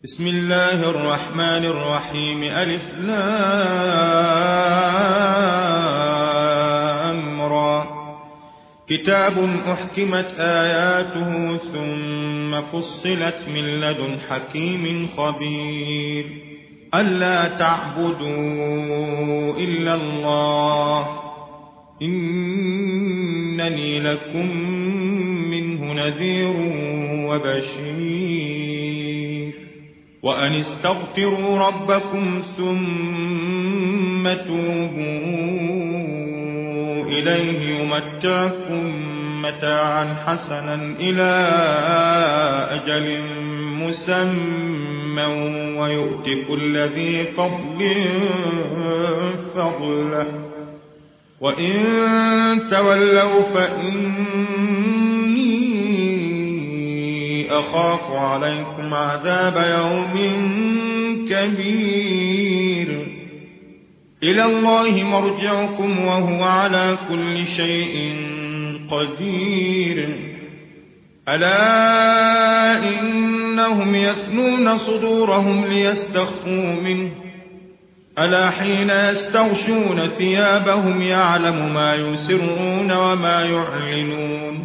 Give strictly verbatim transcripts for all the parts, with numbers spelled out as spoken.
بسم الله الرحمن الرحيم. ألف لام را. كتاب أحكمت آياته ثم فصلت من لدن حكيم خبير. ألا تعبدوا إلا الله إنني لكم منه نذير وبشير. وأن استغفروا ربكم ثم توبوا إليه يمتعكم متاعا حسنا إلى أجل مسمى ويؤت كل ذي فضل فضله وإن تولوا فإني أخاف عليكم عذاب يوم كبير. إلى الله مرجعكم وهو على كل شيء قدير. ألا إنهم يثنون صدورهم ليستخفوا منه ألا حين يستغشون ثيابهم يعلم ما يسرون وما يعلنون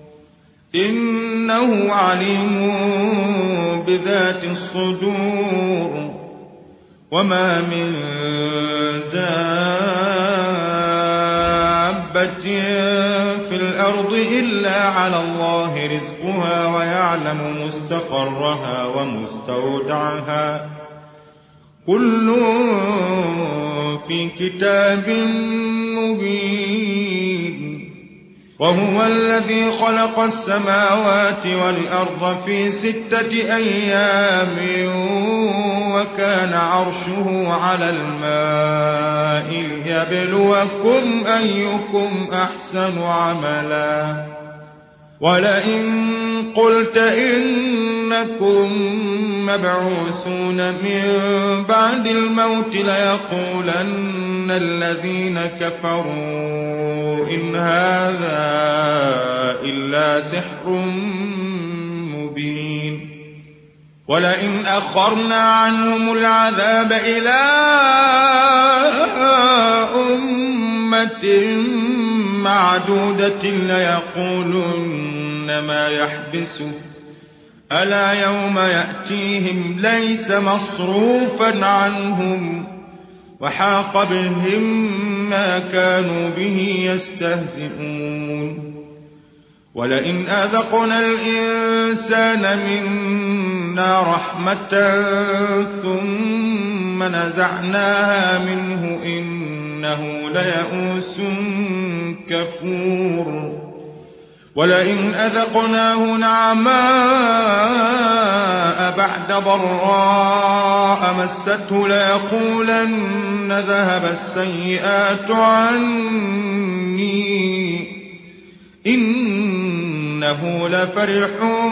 إنه عليم بذات الصدور. وما من دابة في الأرض إلا على الله رزقها ويعلم مستقرها ومستودعها كل في كتاب مبين. وهو الذي خلق السماوات والأرض في ستة أيام وكان عرشه على الماء ليبلوكم أيكم أحسن عملا. ولئن قلت إنكم مبعوثون من بعد الموت ليقولن الذين كفروا إن هذا إلا سحر مبين. ولئن أخرنا عنهم العذاب إلى أمة معدودة ليقولن ما يحبسه ألا يوم يأتيهم ليس مصروفا عنهم وحاق بهم ما كانوا به يستهزئون. ولئن أذقنا الإنسان منا رحمة ثم نزعناها منه إنه ليئوس كفور. ولئن أذقناه نعماء بعد ضراء مسته ليقولن ذهب السيئات عني إنه لفرح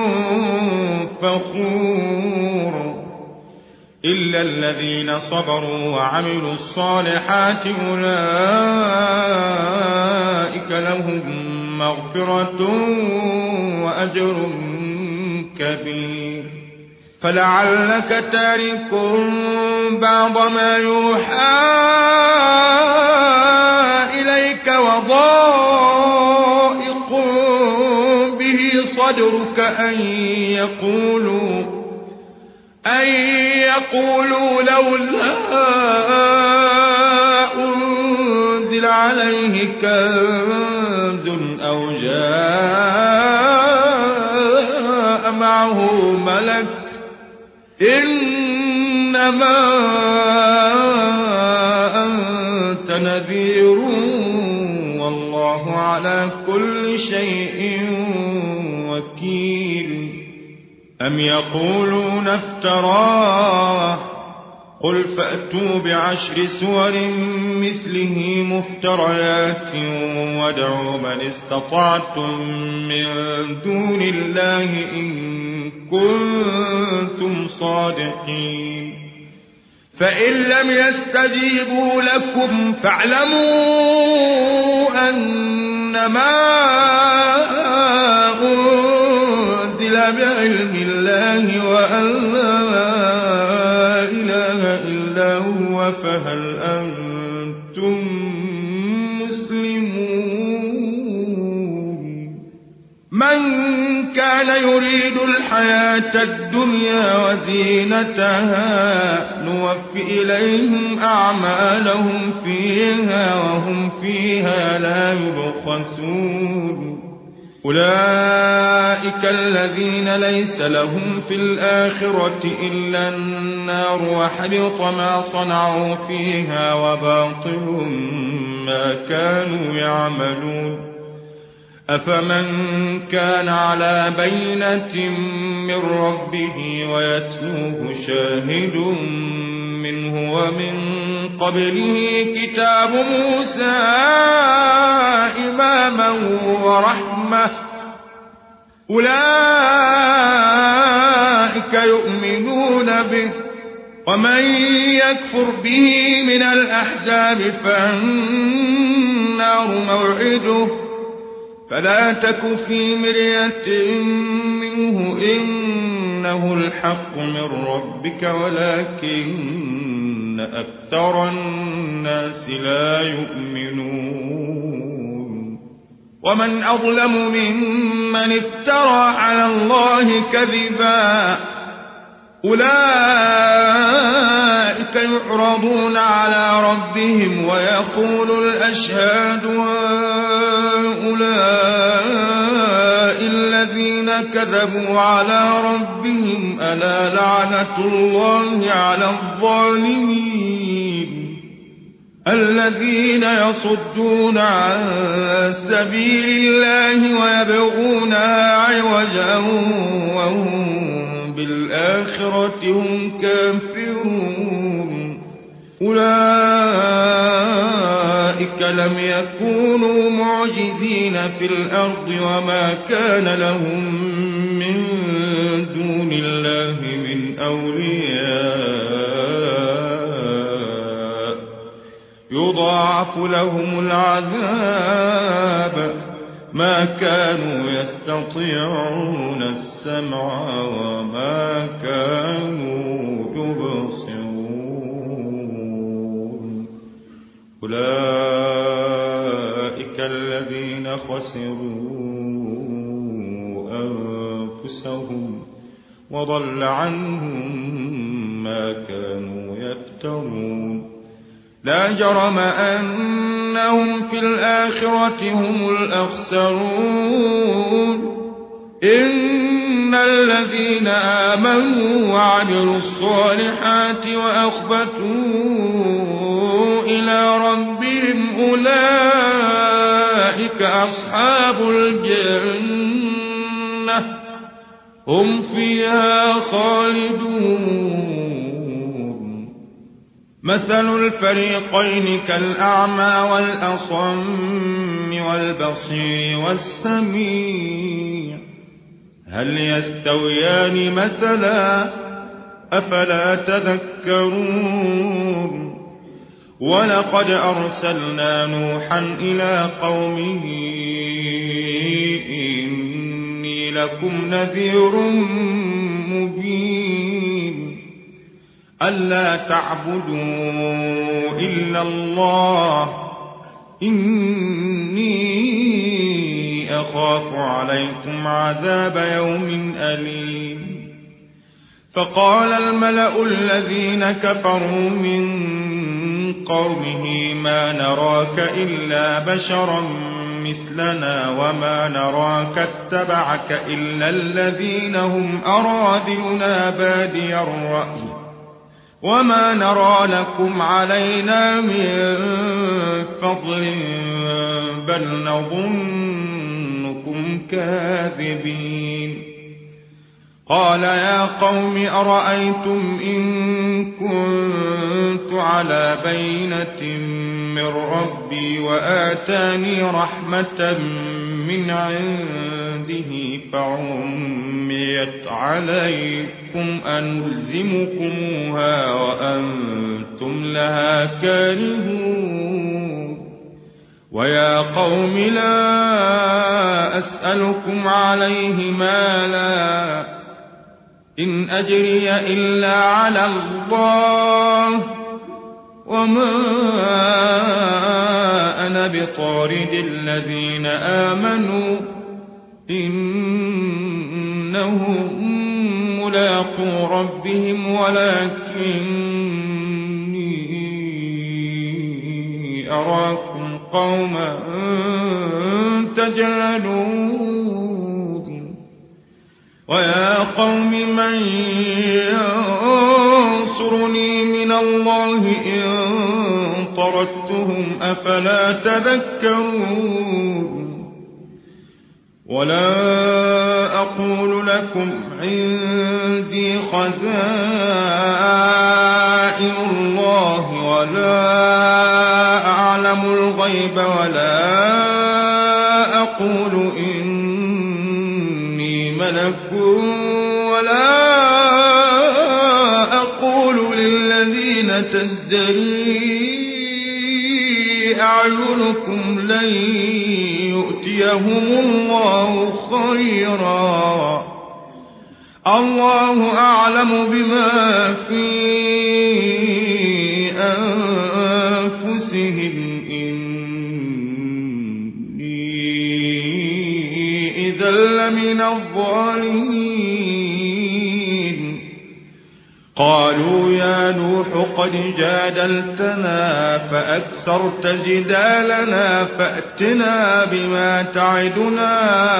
فخور. إلا الذين صبروا وعملوا الصالحات أولئك لهم مغفرة وأجر كبير. فلعلك تارك بعض ما يوحى إليك وضائق به صدرك أن يقولوا أن يقولوا لولا أنزل عليه كنز أو جاء معه ملك إنما أنت نذير والله على كل شيء وكيل. أم يقولون افتراه قل فأتوا بعشر سور مثله مفتريات وادعوا من استطعتم من دون الله إن كنتم صادقين. فإن لم يستجيبوا لكم فاعلموا أنما أنزل بعلم الله وأن لا فهل أنتم مسلمون من كان يريد الحياة الدنيا وزينتها نوفي إليهم أعمالهم فيها وهم فيها لا يبخسون أولئك الذين ليس لهم في الآخرة إلا النار وحبط ما صنعوا فيها وباطل ما كانوا يعملون أفمن كان على بينة من ربه ويتلوه شاهد منه ومن قبله كتاب موسى إماما ورحمة أولئك يؤمنون به ومن يكفر به من الأحزاب فالنار موعده فلا تك في مرية منه إنه الحق من ربك ولكن أكثر الناس لا يؤمنون ومن أظلم ممن افترى على الله كذبا أولئك يعرضون على ربهم ويقول الأشهاد هؤلاء الذين كذبوا على ربهم ألا لعنة الله على الظالمين الذين يصدون عن سبيل الله ويبغونها عوجا وهم بالآخرة هم كافرون أولئك لم يكونوا معجزين في الأرض وما كان لهم من دون الله من أولياء يضاعف لهم العذاب ما كانوا يستطيعون السمع وما كانوا يبصرون أولئك الذين خسروا أنفسهم وضل عنهم ما كانوا يفترون لا جرم أنهم في الآخرة هم الأخسرون إن الذين آمنوا وعملوا الصالحات وأخبتوا إلى ربهم أولئك أصحاب الجنة هم فيها خالدون مثل الفريقين كالأعمى والأصم والبصير والسميع هل يستويان مثلا أفلا تذكرون ولقد أرسلنا نوحا إلى قومه إني لكم نذير مبين ألا تعبدوا إلا الله إني أخاف عليكم عذاب يوم أليم فقال الملأ الذين كفروا من قومه ما نراك إلا بشرا مثلنا وما نراك اتبعك إلا الذين هم أراذلنا بادي الرأي وما نرى لكم علينا من فضل بل نظنكم كاذبين قال يا قوم أرأيتم إن كنت على بينة من ربي وآتاني رحمة من عنده فعميت عليكم أنلزمكموها وأنتم لها كارهون ويا قوم لا أسألكم عليه مالا إن أجري إلا على الله وما أنا بطارد الذين آمنوا إنهم ملاقو ربهم ولكني أراكم قوما تجهلون ويا قوم من ينصرني من الله إن طردتهم أفلا تذكرون ولا أقول لكم عندي خزائن الله ولا أعلم الغيب ولا أقول إني ملك ولا أقول للذين تزدري أعينكم لن يؤتيهم الله خيرا الله أعلم بما في أنفسهم إني إذا لمن الظالمين قالوا يا نوح قد جادلتنا فأكثرت جدالنا فأتنا بما تعدنا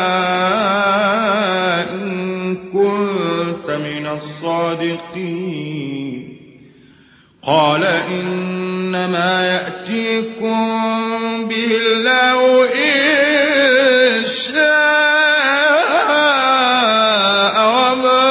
إن كنت من الصادقين قال إنما يأتيكم به الله إن شاء وما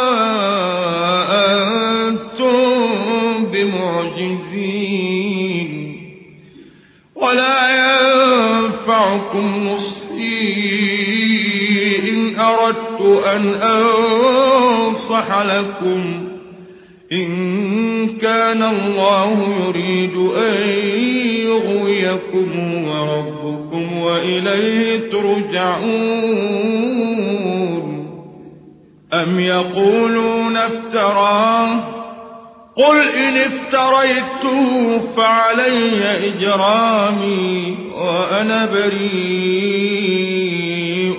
أنتم بمعجزين ولا ينفعكم نصحي إن أردت أن أنصح لكم إن كان الله يريد أن يغويكم وربكم وإليه ترجعون أم يقولون افتراه قل إن افتريته فعلي إجرامي وأنا بريء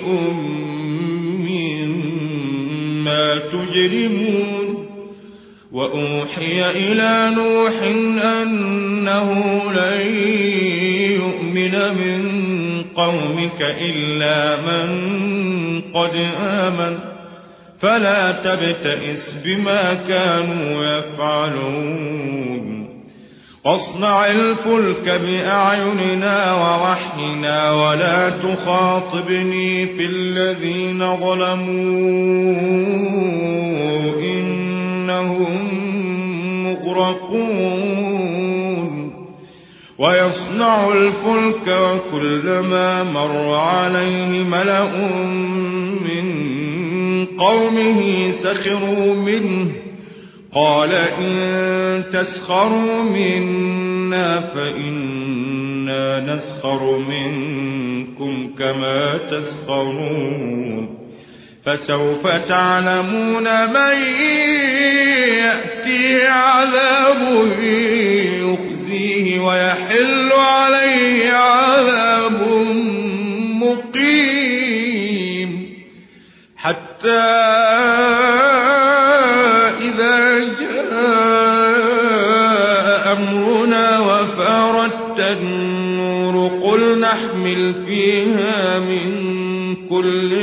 مما تجرمون وأوحي إلى نوح أنه لن يؤمن من قومك إلا من قد آمن فلا تبتئس بما كانوا يفعلون واصنع الفلك بأعيننا ووحينا ولا تخاطبني في الذين ظلموا إنهم مغرقون ويصنع الفلك وكلما مر عليه ملأ من قومه سخروا منه قال إن تسخروا منا فإنا نسخر منكم كما تسخرون فسوف تعلمون من يأتي عذاب يخزيه ويحل عليه عذاب مقيم حتى إذا جاء أمرنا وفارت النور قل نحمل فيها من كل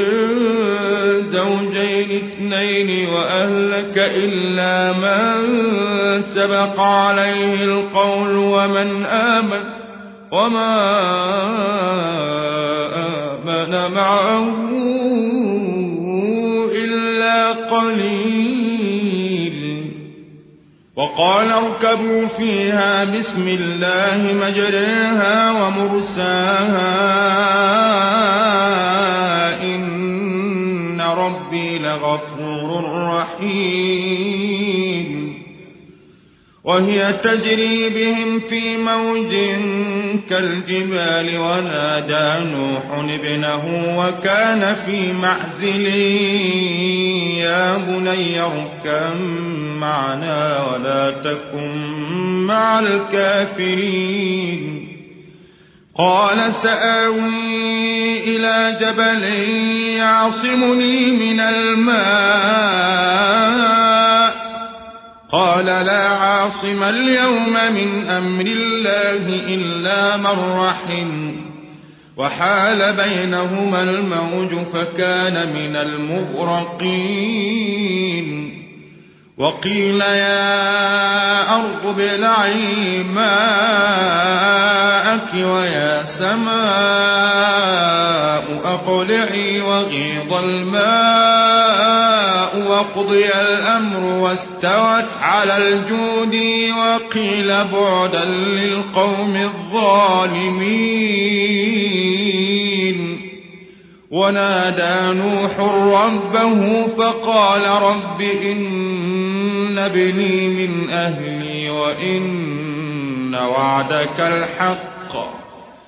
زوجين اثنين وأهلك إلا من سبق عليه القول ومن آمن وما آمن معه إلا قليل وقال اركبوا فيها بسم الله مجريها ومرساها إن ربي لغفور رحيم وهي تجري بهم في موج كالجبال ونادى نوح ابنه وكان في معزل يا بني اركب معنا ولا تكن مع الكافرين. قال سآوي إلى جبل يعصمني من الماء قال لا عاصم اليوم من أمر الله إلا من رحم وحال بينهما الموج فكان من المغرقين. وقيل يا أرض ابلعي ماءك ويا سماء أقلعي وغيض الماء وقضي الأمر واستوت على الجود وقيل بعدا للقوم الظالمين. ونادى نوح ربه فقال رب إن ابني من أهلي وإن وعدك الحق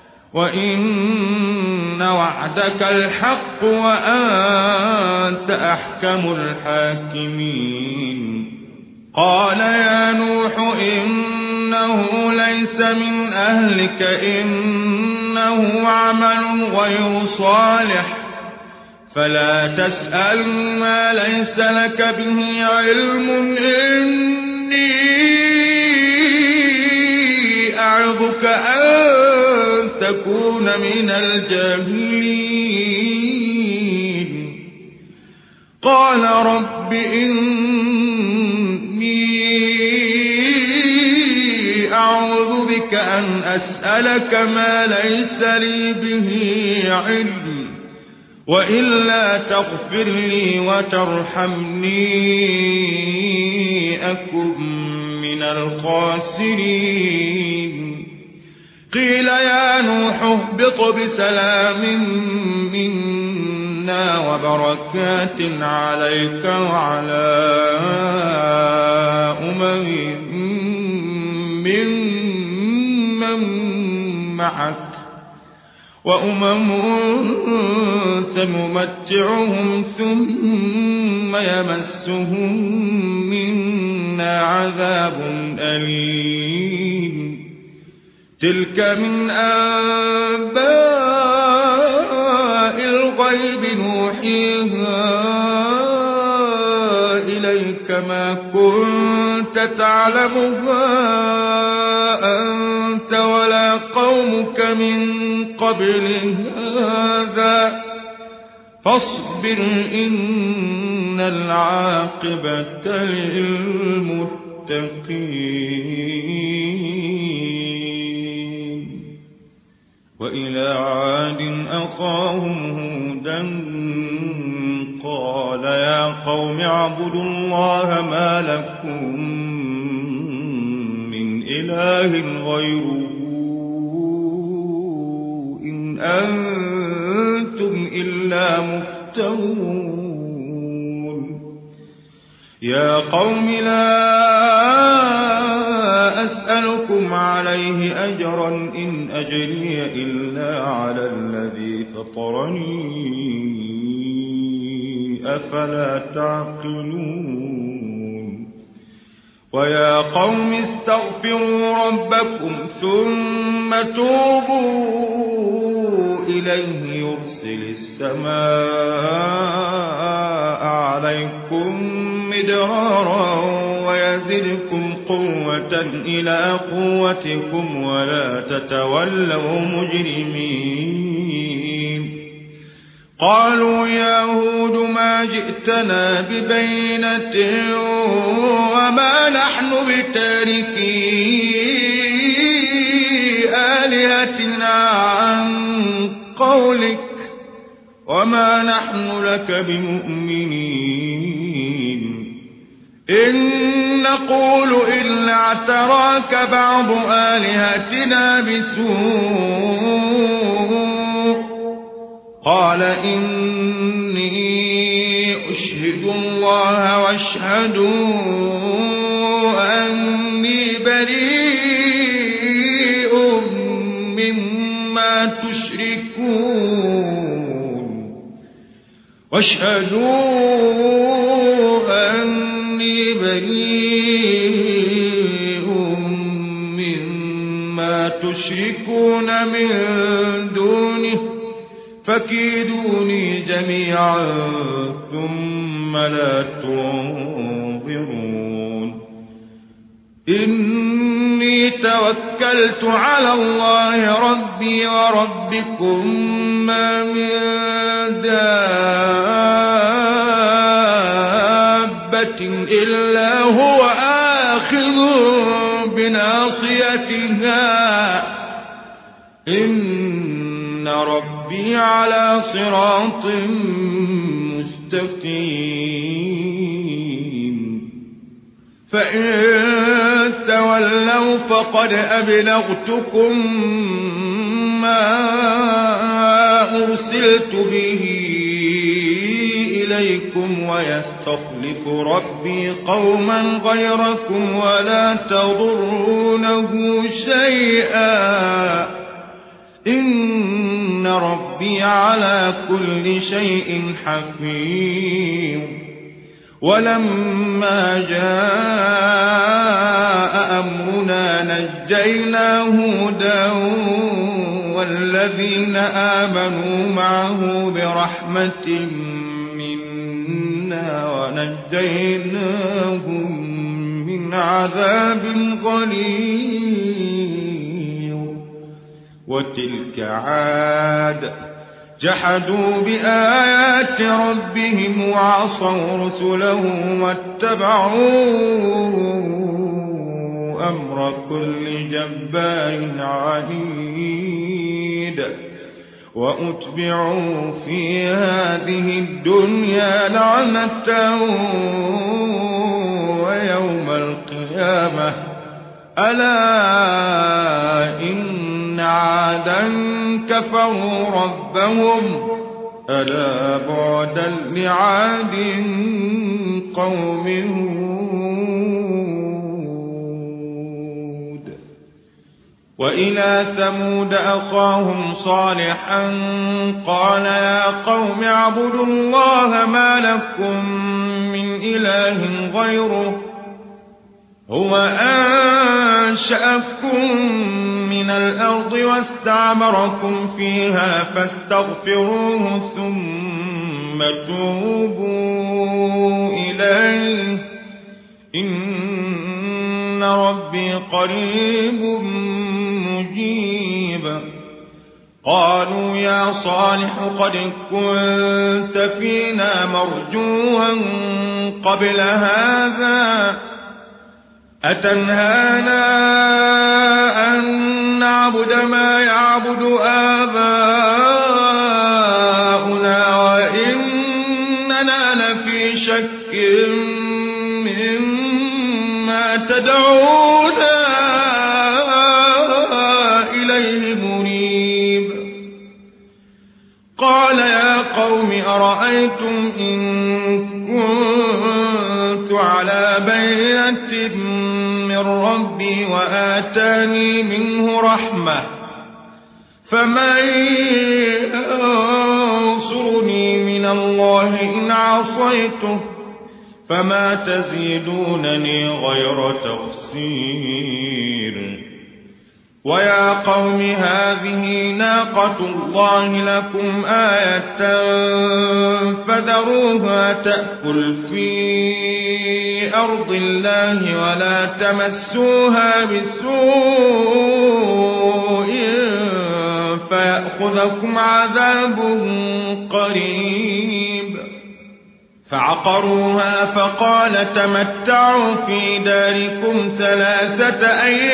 وإن وعدك الحق وأنت أحكم الحاكمين. قال يا نوح إنه ليس من أهلك إنه عمل غير صالح فلا تسأل ما ليس لك به علم إني أعظك أن تكون من الجاهلين. قال رب إني أعوذ بك أن أسألك ما ليس لي به علم وإلا تغفر لي وترحمني أكن من الخاسرين. قيل يا نوح اهبط بسلام منا وبركات عليك وعلى أمم ممن معك وأمم سنمتعهم ثم يمسهم منا عذاب أليم. تلك من أنباء الغيب نوحيها إليك ما كنت تعلمها أنت ولا قومك من قبل هذا فاصبر إن العاقبة للمتقين. وإلى عاد أخاهم هودا قال يا قوم اعبدوا الله ما لكم من إله غيره إن أنتم إلا مفترون. يا قوم لا أسألكم عليه أجرا إن أجري إلا على الذي فطرني أفلا تعقلون. ويا قوم استغفروا ربكم ثم توبوا إليه يرسل السماء عليكم مدرارا ويزدكم قوة إلى قوتكم ولا تتولوا مجرمين. قالوا يا هود ما جئتنا ببينة وما نحن بتاركي آلهتنا عن قولك وما نحن لك بمؤمنين إن نقول إلا اعتراك بعض آلهتنا بسوء. قال إني أشهد الله واشهدوا أني بريء مما تشركون واشهدوا أني بريء تشركون من دونه فكيدوني جميعا ثم لا تنظرون إني توكلت على الله ربي وربكم ما من دابة إلا هو آخذ بناصيتها إن ربي على صراط مستقيم فإن تولوا فقد أبلغتكم ما أرسلت به إليكم ويستخلف ربي قوما غيركم ولا تضرونه شيئا إن ربي على كل شيء حفيظ ولما جاء أمرنا نجينا هودا والذين آمنوا معه برحمة منا ونجيناهم من عذاب غليظ وتلك عاد جحدوا بآيات ربهم وعصوا رسله واتبعوا أمر كل جبار عنيد وأتبعوا في هذه الدنيا لعنة ويوم القيامة ألا إن عادا كفروا ربهم ألا بعدا لعاد قوم هود وإلى ثمود أخاهم صالحا قال يا قوم اعبدوا الله ما لكم من إله غيره هو أنشأكم من الأرض واستعمركم فيها فاستغفروه ثم توبوا إليه إن ربي قريب مجيب قالوا يا صالح قد كنت فينا مرجوا قبل هذا أتنهانا أن نعبد ما يعبد آباؤنا وإننا لفي شك مما تدعونا إليه مريب قال يا قوم أرأيتم إن كنت على بينة من ربي وآتاني منه رحمة فمن ينصرني من الله إن عصيته فما تزيدونني غير تخسير ويا قوم هذه ناقة الله لكم آية فذروها تأكل في أرض الله ولا تمسوها بسوء فيأخذكم عذاب قريب فعقروها فقال تمتعوا في داركم ثلاثة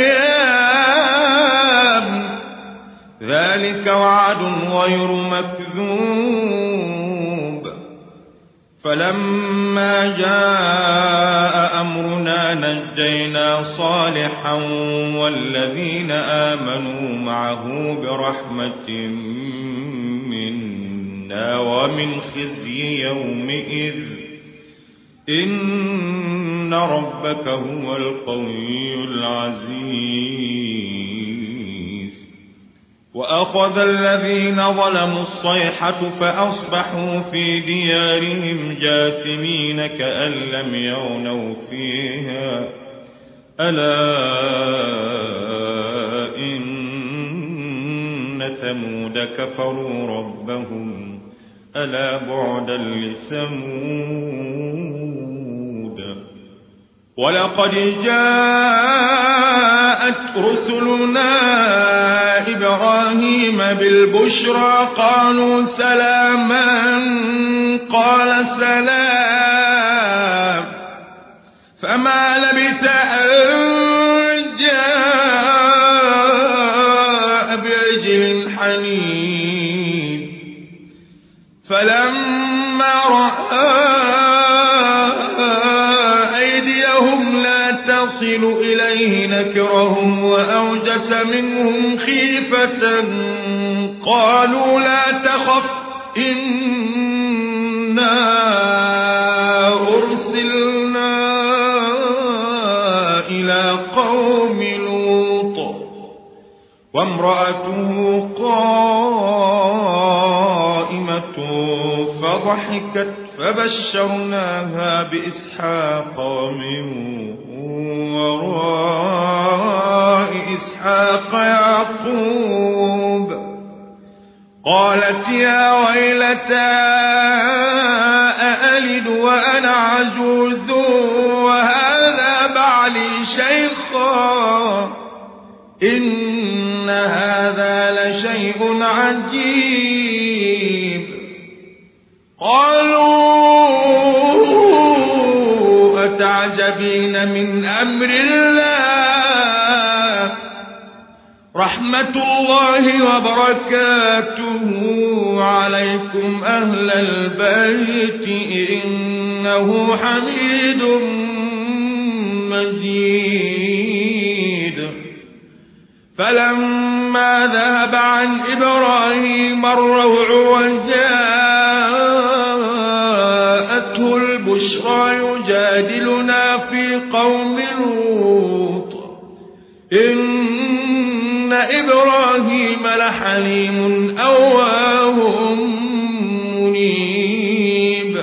أيام ذلك وعد غير مكذوب فلما جاء أمرنا نجينا صالحا والذين آمنوا معه برحمة منا ومن خزي يومئذ إن ربك هو القوي العزيز وأخذ الذين ظلموا الصيحة فأصبحوا في ديارهم جاثمين كأن لم يغنوا فيها ألا إن وثمود كفروا ربهم ألا بعدا لثمود ولقد جاءت رسلنا إبراهيم بالبشرى قالوا سلاما قال سلام فما لبث أن جاء بعجل حنيذ فلما رأى أيديهم لا تصل إليه نكرهم وأوجس منهم خيفة قالوا لا تخف إنا أرسلنا إلى قوم لوط وامرأته قائمة فضحكت فبشرناها بإسحاق ومن وراء إسحاق يعقوب قالت يا ويلتى أألد وأنا عجوز وهذا بعلي شيخا إن هذا لشيء عجيب قالوا أتعجبين من أمر الله رحمة الله وبركاته عليكم أهل البيت إنه حميد مجيد فلما ذهب عن إبراهيم الروع وجاءته البشرى يجادلنا في قوم لوط إن إبراهيم لحليم أواه منيب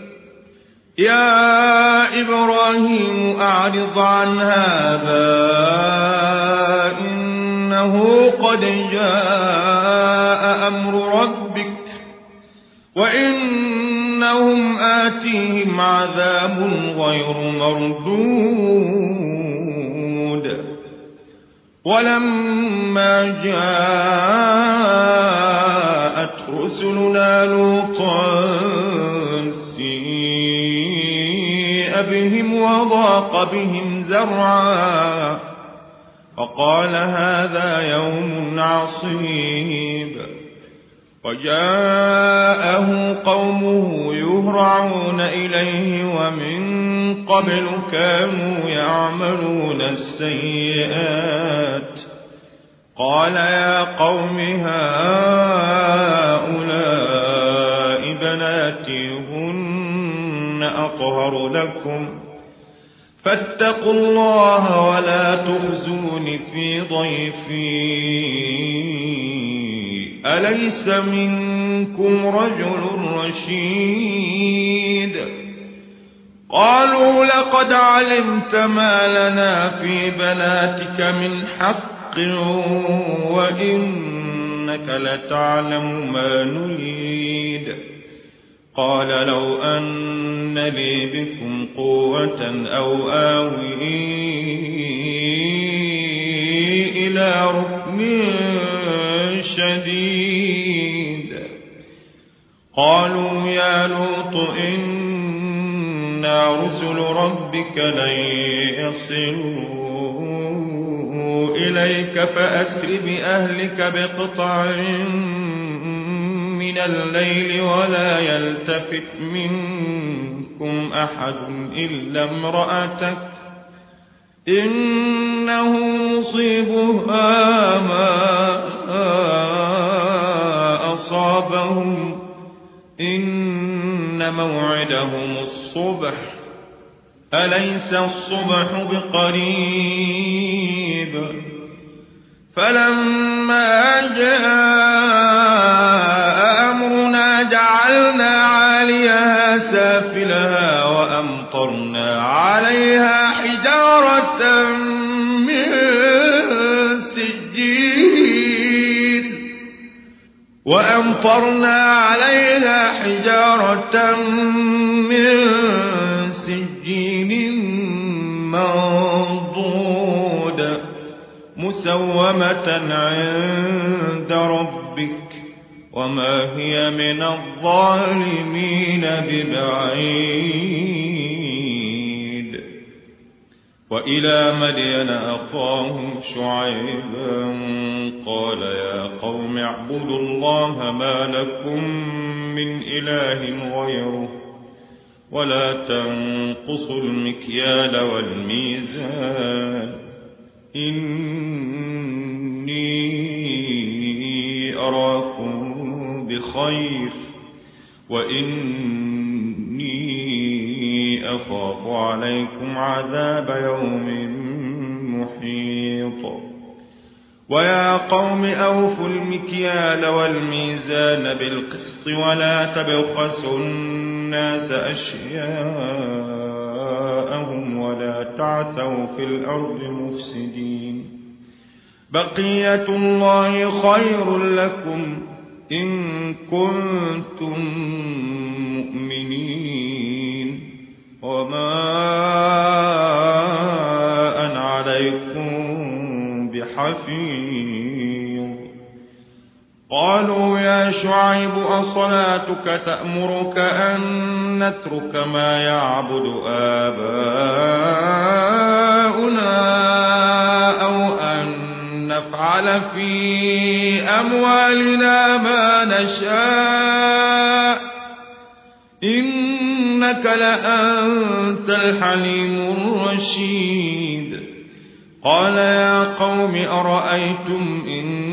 يا إبراهيم أعرض عن هذا إنه قد جاء أمر ربك وإنهم آتيهم عذاب غير مردود ولما جاءت رسلنا لوطا سيء بهم وضاق بهم زرعا فقال هذا يوم عصيب وجاءه قومه يهرعون إليه ومن قبل كانوا يعملون السيئات قال يا قوم هؤلاء بناتي هن أطهر لكم فاتقوا الله ولا تخزون في ضيفي أليس منكم رجل رشيد قالوا لقد علمت ما لنا في بناتك من حق وإنك لتعلم ما نريد قال لو أن لي بكم قوة أو آوي إلى ركن شديد قالوا يا لوط إنا رسل ربك لن يصلوا إليك فأسر بأهلك بقطع من الليل ولا يلتفت منكم أحد إلا امرأتك إنه مصيبها ما أصابهم إن موعدهم الصبح أليس الصبح بقريب فلما جاء أمرنا جعلنا عاليها سافلها وأمطرنا عليها حجارة من سجيل وأمطرنا عليها حجارة من سجيل منضود مسومة عند ربك وما هي من الظالمين ببعيد. وإلى مدين أخاهم شعيبا قال يا قوم اعبدوا الله ما لكم من إله غيره ولا تنقصوا المكيال والميزان إني أراكم بخير وإني أخاف عليكم عذاب يوم محيط. ويا قوم أوفوا المكيال والميزان بالقسط ولا تبخسوا الناس أشياءهم ولا تعثوا في الأرض مفسدين. بقية الله خير لكم إن كنتم مؤمنين وما أنا عليكم بحفيظ. قالوا يا شعيب أصلاتك تأمرك أن نترك ما يعبد آباؤنا أو أن نفعل في أموالنا ما نشاء إنك لأنت الحليم الرشيد. قال يا قوم أرأيتم إن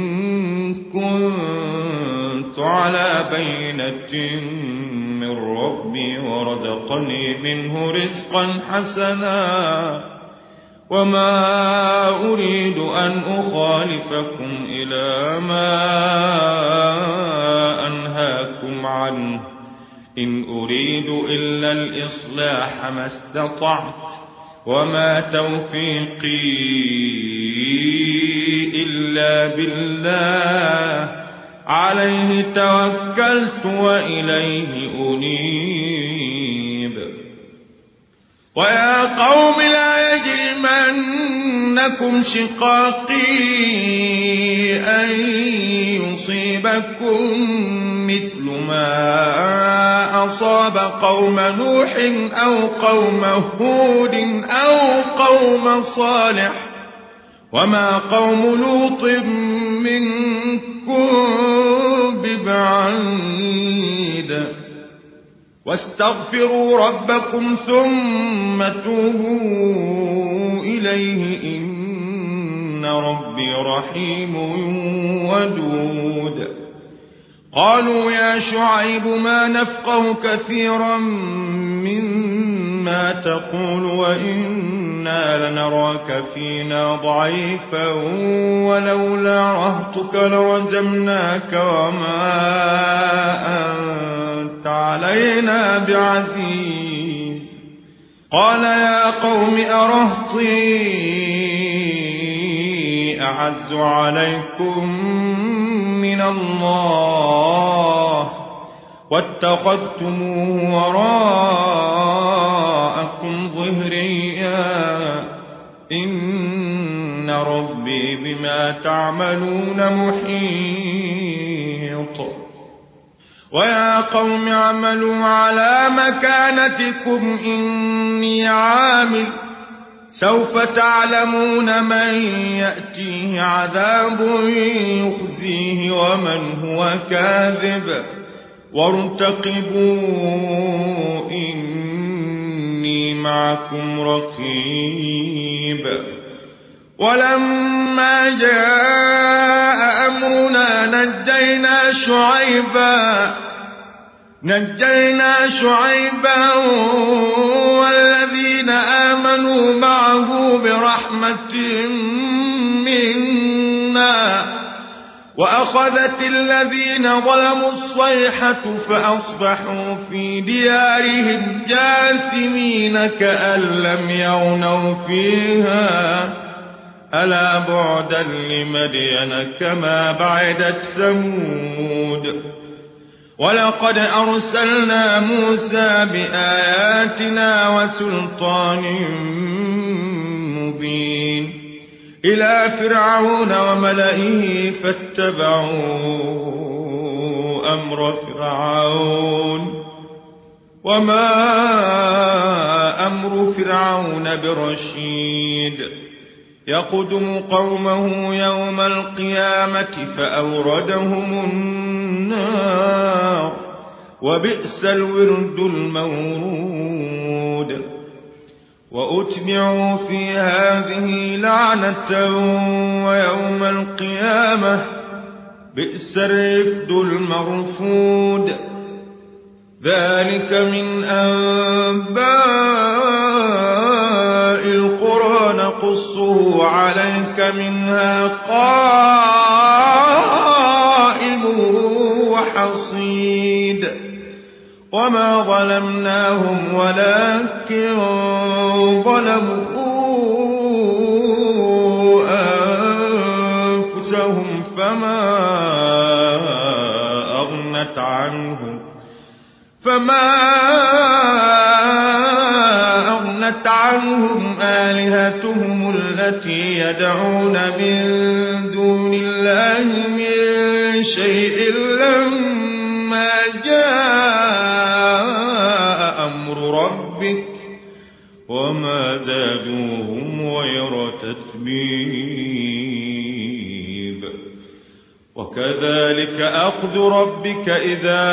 كنت على بينة من ربي ورزقني منه رزقا حسنا وما أريد أن أخالفكم إلى ما أنهاكم عنه إن أريد إلا الإصلاح ما استطعت وما توفيقي إلا بالله عليه توكلت وإليه أنيب. ويا قوم لا يجرمنكم شقاقي أن يصيبكم مثل ما أصاب قوم نوح أو قوم هود أو قوم صالح وما قوم لوط منكم ببعيد. واستغفروا ربكم ثم توبوا إليه إن ربي رحيم ودود. قالوا يا شعيب ما نفقه كثيرا مما تقول وإنا لنراك فينا ضعيفا ولولا رهتك لرجمناك وما أنت علينا بعزيز. قال يا قوم أرهطي أعز عليكم من الله واتخذتموه وراءكم ظهريا إن ربي بما تعملون محيط. ويا قوم اعملوا على مكانتكم إني عامل سوف تعلمون من يأتيه عذاب يخزيه ومن هو كاذب وارتقبوا إني معكم رقيب. ولما جاء أمرنا نجينا شعيبا نجينا شعيبا والذين آمنوا معه برحمة منا وأخذت الذين ظلموا الصيحة فأصبحوا في ديارهم جاثمين كأن لم يغنوا فيها ألا بعدا لمدين كما بعدت ثمود ولقد أرسلنا موسى بآياتنا وسلطان مبين إلى فرعون وملئه فاتبعوا أمر فرعون وما أمر فرعون برشيد يقدم قومه يوم القيامة فأوردهم النار وبئس الورد المورود وأتبعوا في هذه لعنة ويوم القيامة بئس الرفد المرفود ذلك من أنباء القرى نقصه عليك منها قائم وحصيد وما ظلمناهم ولكن ظلموا أنفسهم فما أغنت عنهم فما أغنت عنهم آلهتهم التي يدعون من دون الله من شيء لما جاء أمر ربك وما زادوهم غير تتبيب وكذلك أخذ ربك إذا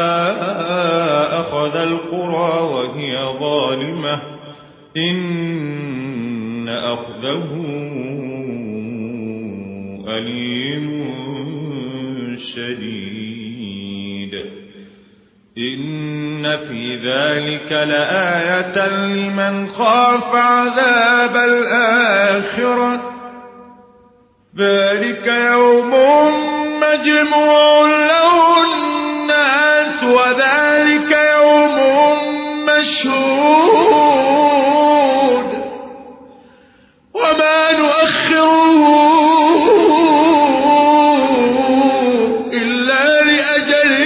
أخذ القرى وهي ظالمة إن أخذه أليم شديد إن في ذلك لآية لمن خاف عذاب الآخرة ذلك يوم مجموع له الناس وذلك يوم مشهود وما نؤخره إلا لأجل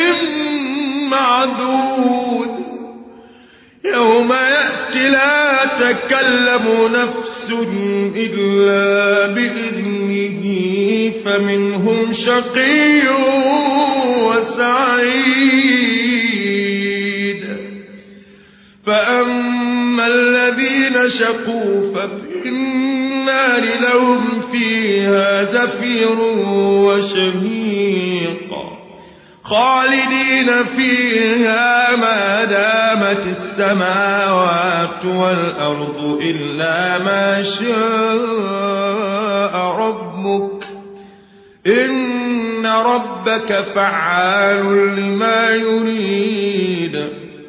معدود يوم يأتي لا تكلم نفس إلا بإذنه فمنهم شقي وسعيد فأما الذين شقوا ففي النار لهم فيها زفير وشهيق خالدين فيها ما دامت السماوات والأرض إلا ما شاء ربك إن ربك فعال لما يريد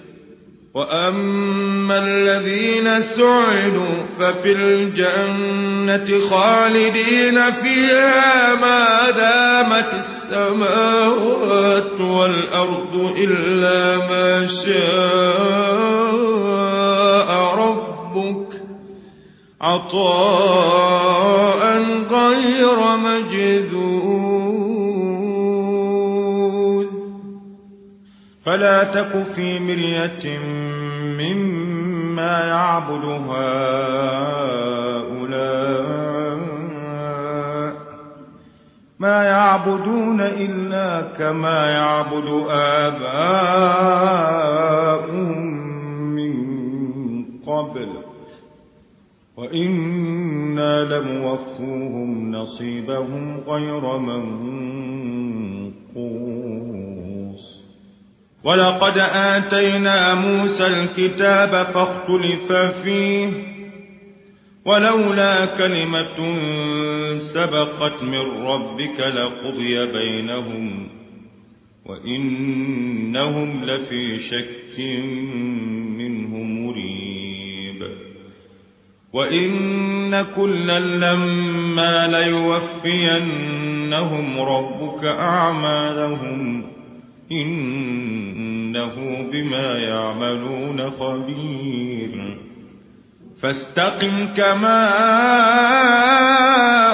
وأما الذين سعدوا ففي الجنة خالدين فيها ما دامت السماوات والأرض إلا ما شاء ربك عطاء غير مجذوذ فلا تك في مرية مما يعبد هؤلاء ما يعبدون إلا كما يعبد آباؤهم من قبل وإنا لموفوهم نصيبهم غير منقوص ولقد آتينا موسى الكتاب فاختلف فيه ولولا كلمة سبقت من ربك لقضي بينهم وإنهم لفي شك منه مريب وإن كلا لما ليوفينهم ربك أعمالهم إنه بما يعملون خبير فاستقم كما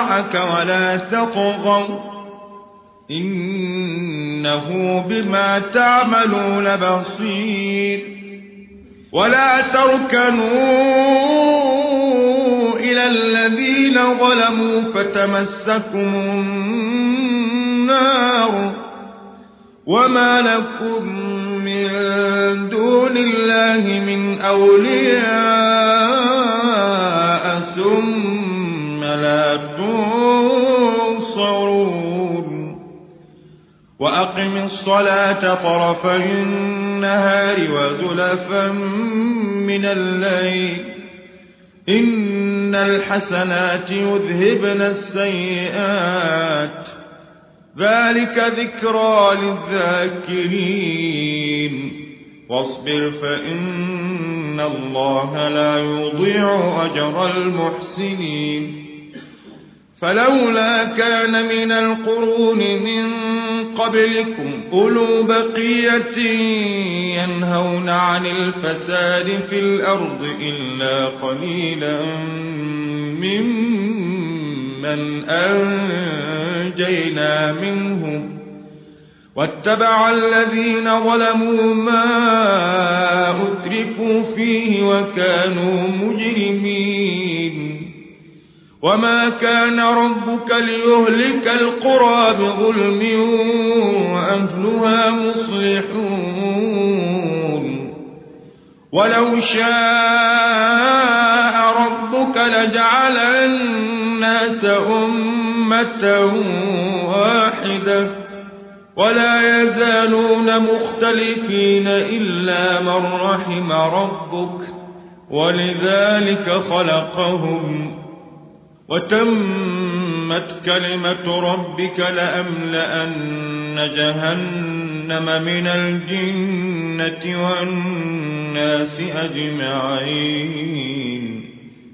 معك ولا تطغوا إنه بما تعملون بصير ولا تركنوا إلى الذين ظلموا فتمسكم النار وما لكم من دون الله من أولياء ثم لا تنصرون وأقم الصلاة طرفي النهار وزلفا من الليل إن الحسنات يذهبن السيئات ذلك ذكرى للذاكرين واصبر فإن الله لا يضيع أجر المحسنين فلولا كان من القرون من قبلكم أولو بقية ينهون عن الفساد في الأرض إلا قليلا ممن أنجينا منهم واتبع الذين ظلموا ما أترفوا فيه وكانوا مجرمين وما كان ربك ليهلك القرى بظلم وأهلها مصلحون ولو شاء ربك لجعل الناس أمة واحدة ولا يزالون مختلفين إلا من رحم ربك ولذلك خلقهم وتمت كلمة ربك لأملأن جهنم من الجنة والناس أجمعين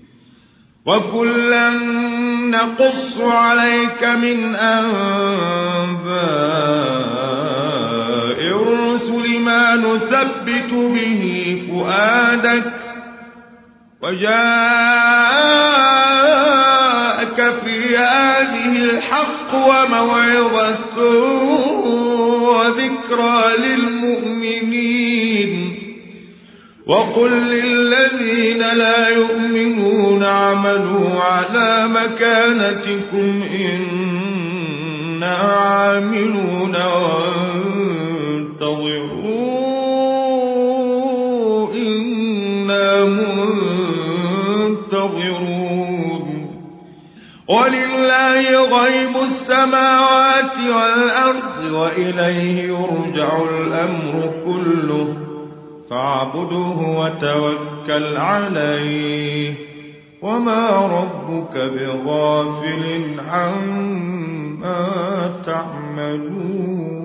وكلا نقص عليك من أنباء الرسل ما نثبت به فؤادك وجاءك في هذه الحق وموعظة وذكرى للمؤمنين وقل للذين لا يؤمنون اعملوا على مكانتكم إنا عاملون وانتظروا إنا منتظرون ولله غيب السماوات والأرض وإليه يرجع الأمر كله فاعبده وتوكل عليه وما ربك بغافل عما تعملون